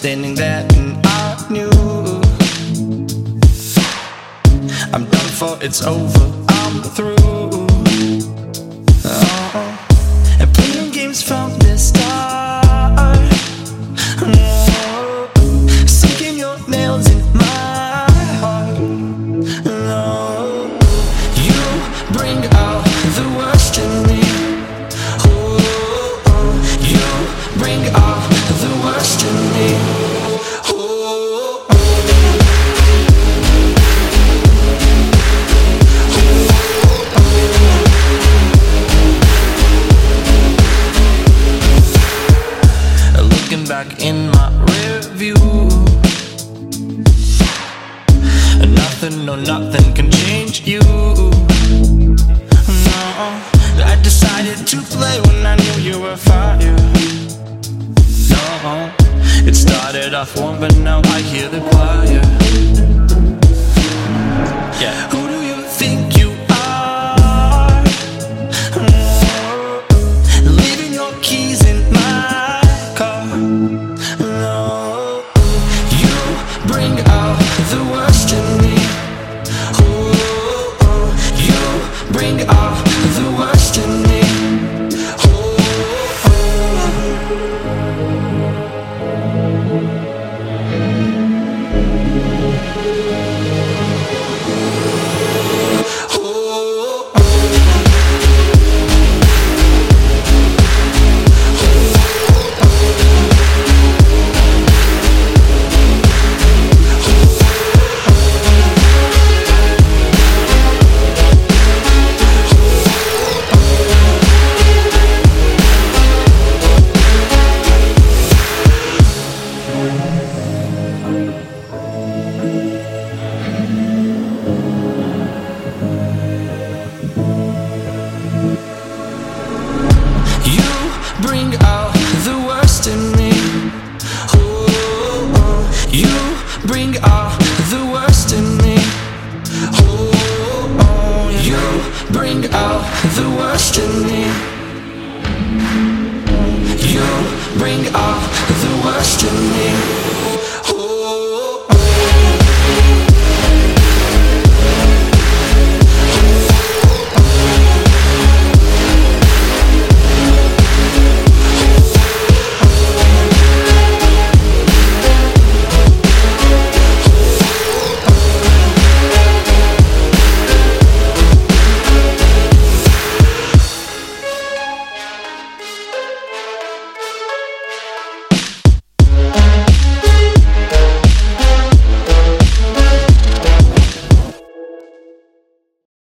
standing there and I knew I'm done for, it's over, I'm through. And playing games from the start, sinking your nails in my heart. You bring out the worst in me. You bring out the worst in me. Looking back in my rear view, nothing, no nothing can change you. No, I decided to play when I knew you were fire. No, it started off warm, but now I hear the choir. Yeah. Who do you think you are? Leaving your keys in my car. No, you bring out the worst in me. You bring out the worst in me. Bring out the worst in me. You bring out the worst in me. You bring out the worst in me. You bring out the worst in me.